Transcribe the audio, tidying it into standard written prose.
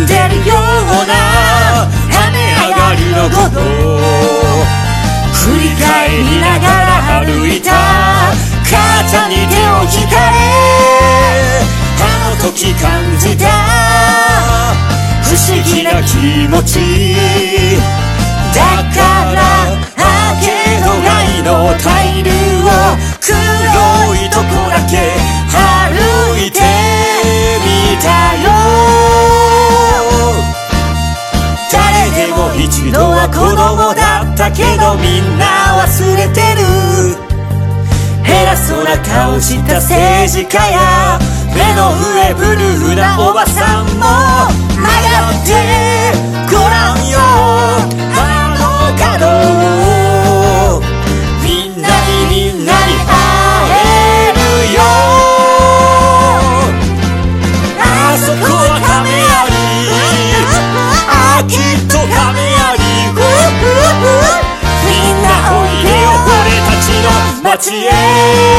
んでるような雨上がりの午後、振り返りながら歩いた肩に手を引かれ、あの時感じた不思議な気持ちだから、明けの街のタイルを黒いとこだけ歩いてみたよ。誰でも一度は子供だったけどみんな忘れてる。偉そうな顔した政治家や目の上ブルーなおばさんも曲がってごらんよ、あの角をみんなに会えるよ。あそこは亀有、きっと亀有、みんなおいでよ俺たちの街へ。